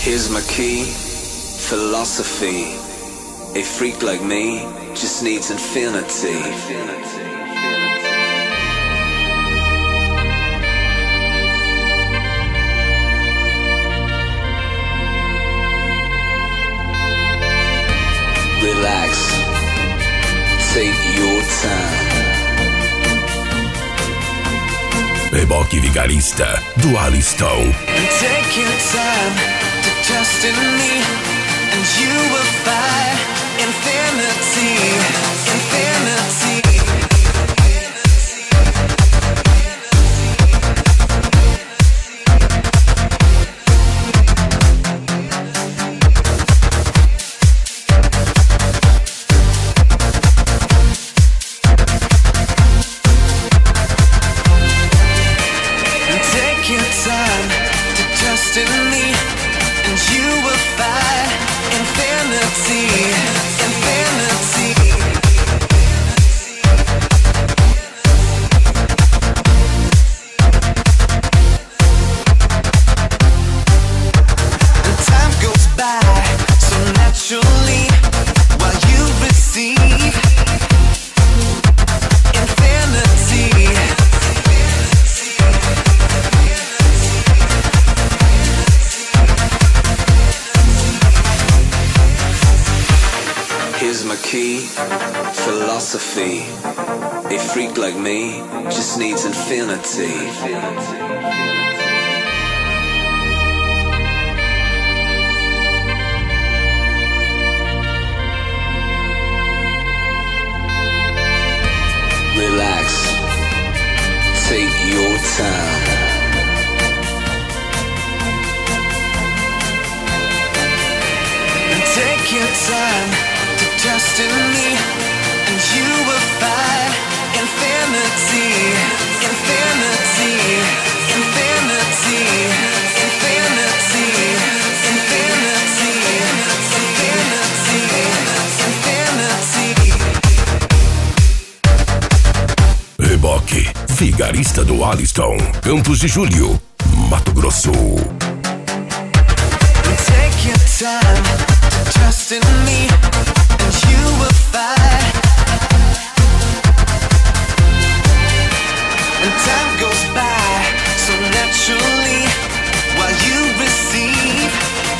Here's my key, philosophy. A freak like me just needs infinity. Relax, take your time. Reboque Vigarista do Aliston. Take your time to trust in me, and you will find infinity, infinity. Philosophy. A freak like me just needs infinity. Relax, take your time. Take your time to trust in me, and you will find infinity, infinity, infinity, infinity, infinity, infinity, infinity. Reboque Vigarista do Aliston, Campos de Julho, Mato Grosso. Take your time to trust in me, and you will find. And time goes by so naturally while you receive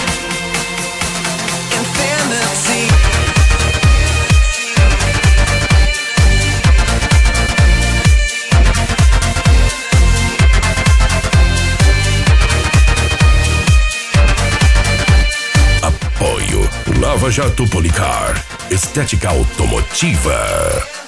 infinity. Apoio Lava Jato Policar, estética automotiva.